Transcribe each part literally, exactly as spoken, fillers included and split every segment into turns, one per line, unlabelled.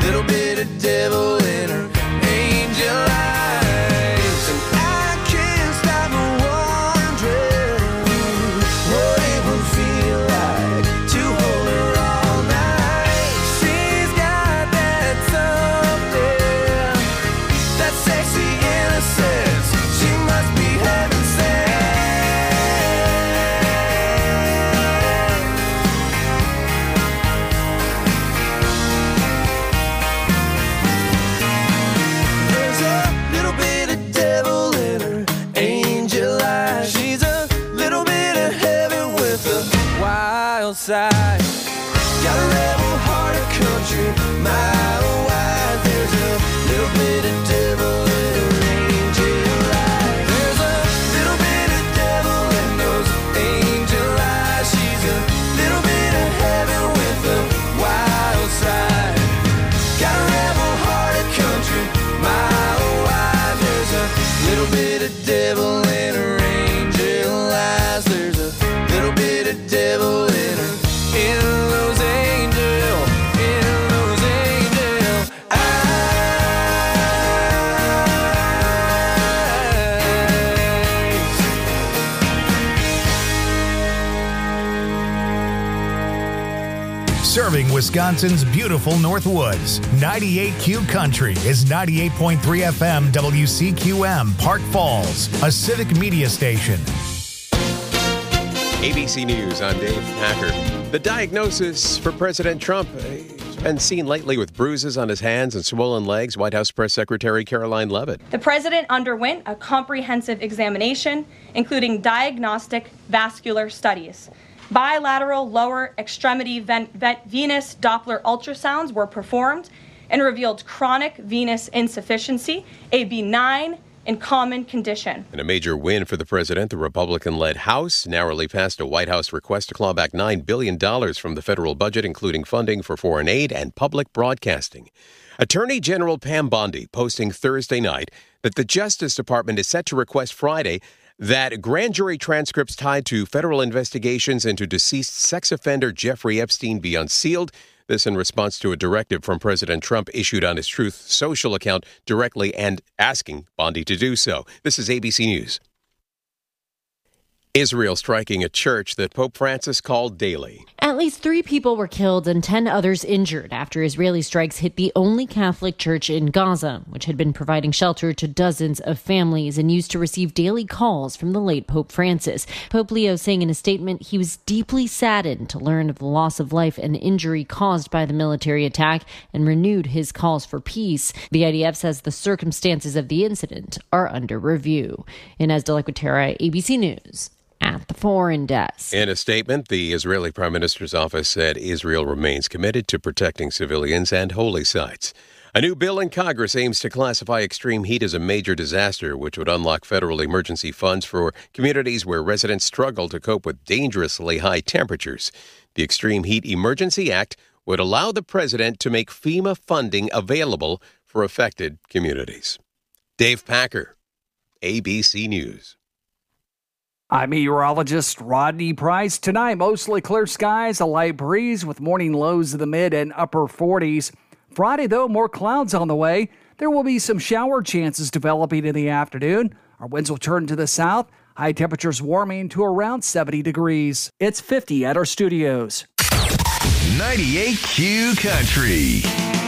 little bit of devil in her angel eyes. And I can't stop wondering what it would feel like to hold her all night. She's got that something, that sexy innocence. She must be heaven sent. There's a little bit of devil in her angel eyes. She's a little bit of heaven with a wild side. Got a rebel heart of country, mile wide. There's a little bit of devil in her angel eyes. There's a little bit of devil in those angel eyes. She's a little bit of heaven with a wild side. Got a rebel heart of country, mile wide. There's a little bit of devil in her angel eyes. There's a little bit of devil in her, in those angel, in those angel eyes.
Serving Wisconsin's beautiful North Woods, ninety-eight Q Country is ninety-eight point three F M W C Q M, Park Falls, a civic media station.
A B C News, I'm Dave Packer. The diagnosis for President Trump has been seen lately with bruises on his hands and swollen legs. White House Press Secretary Caroline Leavitt.
The president underwent a comprehensive examination, including diagnostic vascular studies. Bilateral lower extremity ven- ven- venous Doppler ultrasounds were performed and revealed chronic venous insufficiency, a benign and common condition.
In a major win for the president, the Republican-led House narrowly passed a White House request to claw back nine billion dollars from the federal budget, including funding for foreign aid and public broadcasting. Attorney General Pam Bondi posting Thursday night that the Justice Department is set to request Friday that grand jury transcripts tied to federal investigations into deceased sex offender Jeffrey Epstein be unsealed. This in response to a directive from President Trump issued on his Truth Social account directly and asking Bondi to do so. This is A B C News. Israel striking a church that Pope Francis called daily.
At least three people were killed and ten others injured after Israeli strikes hit the only Catholic church in Gaza, which had been providing shelter to dozens of families and used to receive daily calls from the late Pope Francis. Pope Leo saying in a statement he was deeply saddened to learn of the loss of life and injury caused by the military attack and renewed his calls for peace. The I D F says the circumstances of the incident are under review. Inez de la Cuetara, A B C News. At the foreign desk.
In a statement, the Israeli Prime Minister's office said Israel remains committed to protecting civilians and holy sites. A new bill in Congress aims to classify extreme heat as a major disaster, which would unlock federal emergency funds for communities where residents struggle to cope with dangerously high temperatures. The Extreme Heat Emergency Act would allow the president to make FEMA funding available for affected communities. Dave Packer, A B C News.
I'm meteorologist Rodney Price. Tonight, mostly clear skies, a light breeze with morning lows in the mid and upper forties. Friday, though, more clouds on the way. There will be some shower chances developing in the afternoon. Our winds will turn to the south. High temperatures warming to around seventy degrees. It's fifty at our studios.
ninety-eight Q Country.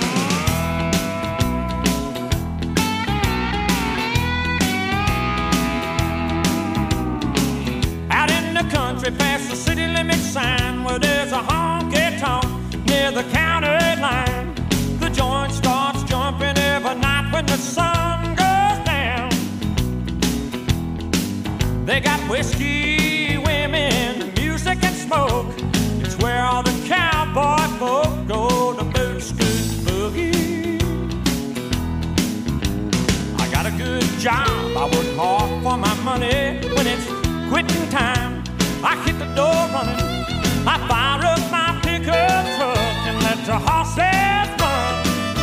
Past the city limit sign where there's a honky-tonk near the county line. The joint starts jumping every night when the sun goes down. They got whiskey, women, music and smoke. It's where all the cowboy folk go to boot scoot boogie. I got a good job, I work hard for my money. When it's quitting time, I hit the door running, I fire up my pickup truck and let the horses run.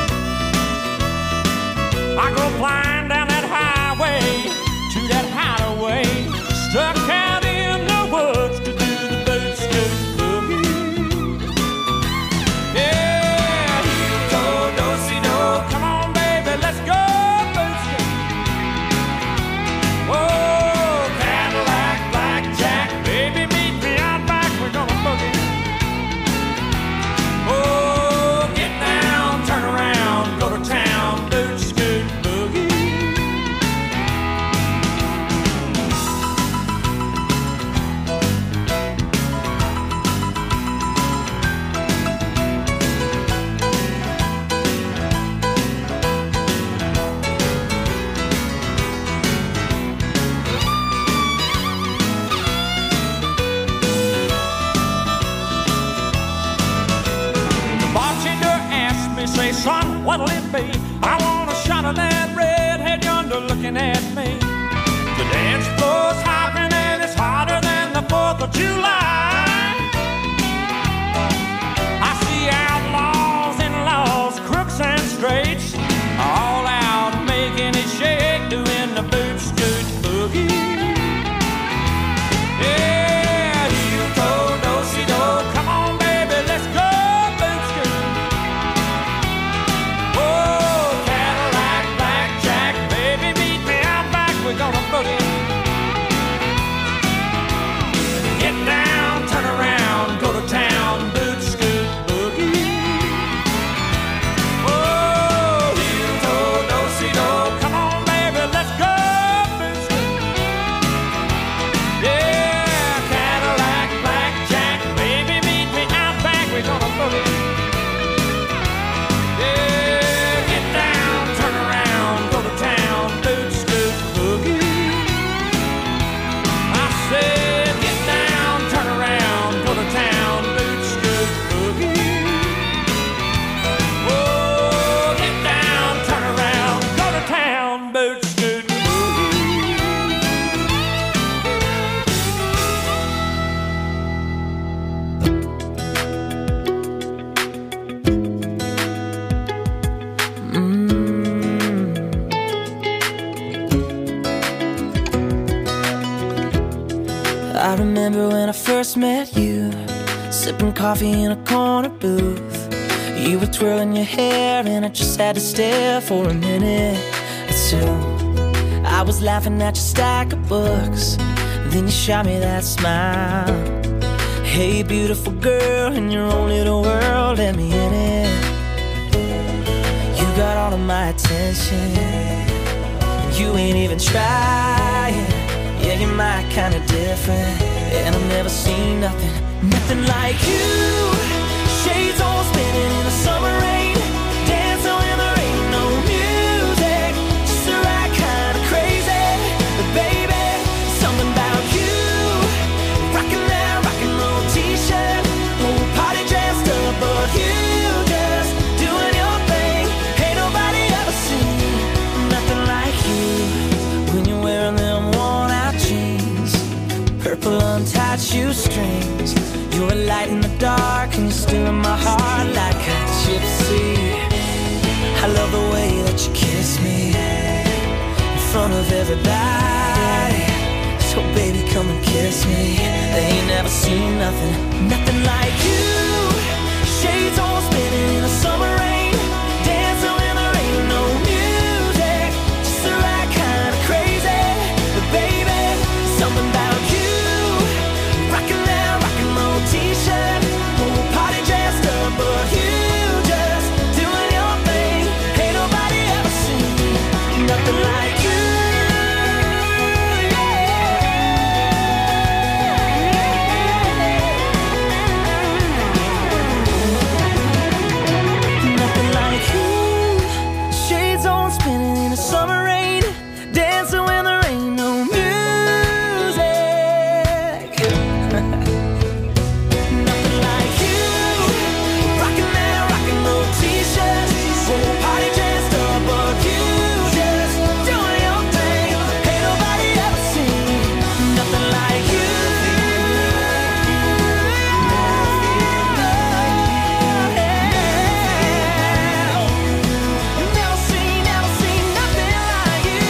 I go flying down that highway to that hideaway, stuck out in the woods to do the boot scoot boogie. Yeah, heel toe, do si son, what'll it be? I want a shot of that redhead yonder looking at me. The dance floor's hopping and it's hotter than the fourth of July. I see outlaws and laws, crooks and straights, all out making it shake, doing the boot scoot boogie. Yeah, heel toe, do-si do, come on baby, let's go boot scoot. Oh, Cadillac, blackjack, baby, meet me out back, we're gonna boogie. Get down, turn around, go to town, boot scoot boogie. Oh, heel toe, do-si do, come on baby, let's go boot scoot. Yeah, Cadillac, blackjack, baby, meet me out back, we're gonna boogie. Yeah, get down, turn around, go to town, boot scoot boogie. I said, get down, turn around, go to town, boot scoot boogie. Oh, get down, turn around, go to town, boot scoot boogie.
I remember when I first met you, sipping coffee in a corner booth. You were twirling your hair and I just had to stare for a minute or two. I was laughing at your stack of books, then you shot me that smile. Hey beautiful girl, in your own little world, let me in it. You got all of my attention, you ain't even trying. Yeah, you're my kind of different, and I've never seen nothing, nothing like you. Shades all spinning in the summer rain, dancing when there ain't no music, just the right kind of crazy. But baby, something about you, rocking that rock and roll t-shirt, whole party dressed up, but you just doing your thing. Ain't nobody ever seen nothing like you when you're wearing them worn out jeans, purple untied shoestrings. You're a light in the dark and you're still in my heart like a gypsy. I love the way that you kiss me in front of everybody. So baby, come and kiss me. They ain't never seen nothing, nothing like you. Shades all spinning in the summer rain, dancing when there ain't no music, just the right kind of crazy. But baby, something about you, rocking that rock and roll t-shirt, whole party dressed up, but you just doing your thing. Ain't nobody ever seen nothing like you. Nothing like you. Shades on spinning in the summer rain, dancing when there ain't no music. Nothing like you, rocking that rock and roll t-shirt, whole party dressed up, but you just doing your thing. Ain't nobody ever seen nothing like you. Never seen, never seen nothing like you.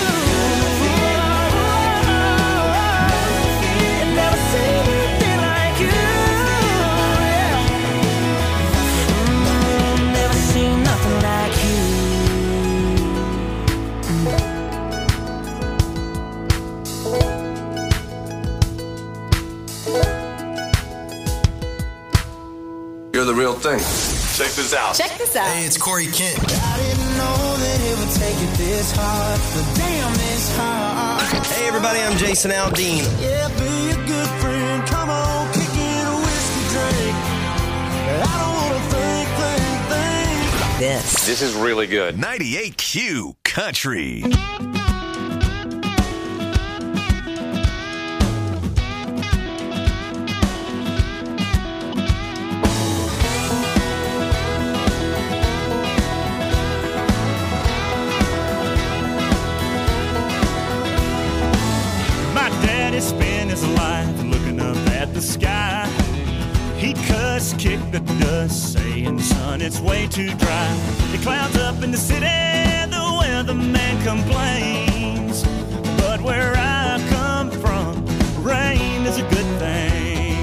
Never seen nothing like you. Never seen nothing like you.
You're the real thing.
Check this out.
Check this out.
Hey, it's Corey Kent.
I didn't know that it would take it this hard, but damn, it's hard.
Hey, everybody, I'm Jason Aldean.
Yeah, be a good friend. Come on, kick in a whiskey drink. I don't wanna think, think, think.
This.
This is really good.
ninety-eight Q Country.
the dust, saying, son, it's way too dry. It clouds up in the city, the weatherman complains. But where I come from, rain is a good thing.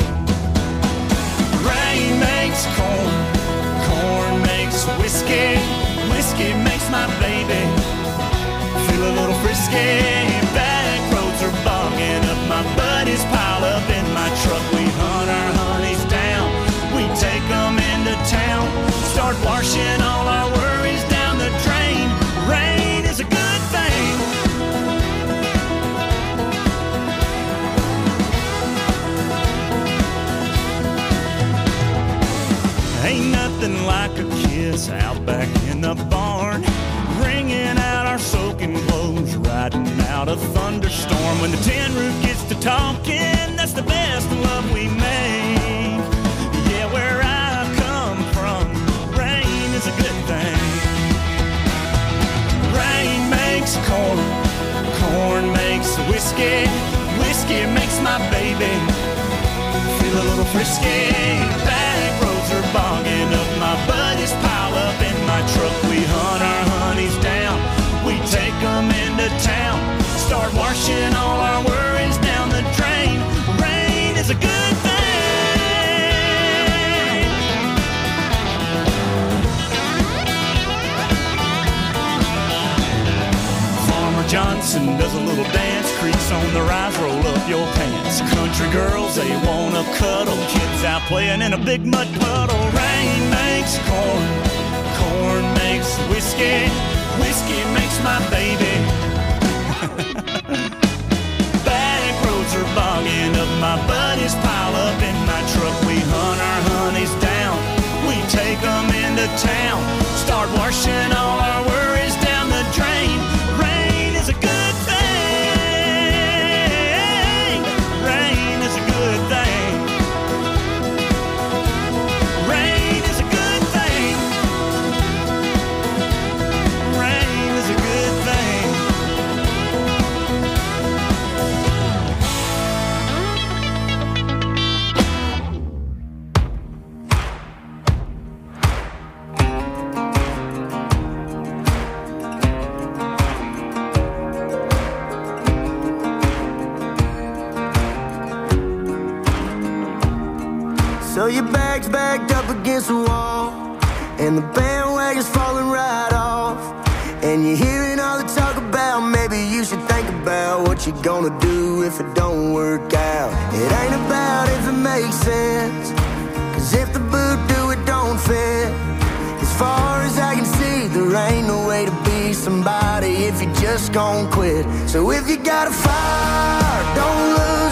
Rain makes corn, corn makes whiskey, whiskey makes my baby feel a little frisky. Back roads are bogging up, my buddies pile up in my truck. We hunt our honeys down, we take them into town, start washing all our worries down the drain. Rain is a good thing. Ain't nothing like a kiss out back in the barn, wringing out our soaking clothes, riding out a thunderstorm. When the tin roof gets to talking, that's the best love we make. Yeah, where I come from, rain is a good thing. Rain makes corn, corn makes whiskey, whiskey makes my baby feel a little frisky. Back roads are bogging up, my buddies pile up in my truck. We hunt our honeys down, we take them into town, start washing all our worries down the drain. Rain is a good thing. Farmer Johnson does a little dance, creaks on the rise, roll up your pants. Country girls, they wanna cuddle, kids out playing in a big mud puddle. Rain makes corn, corn makes whiskey, whiskey makes my baby. Back roads are bogging up, my buddies pile up in my truck. We hunt our honeys down, we take them into town, start washing all our worries down the drain. Rain is a good thing. Rain is a good thing. Rain is a good thing. Rain is a good thing.
So your bag's backed up against the wall, and the bandwagon's falling right off, and you're hearing all the talk about maybe you should think about what you're gonna do if it don't work out. It ain't about if it makes sense, cause if the boot do it don't fit. As far as I can see, there ain't no way to be somebody if you just gon' quit. So if you got a fire, don't look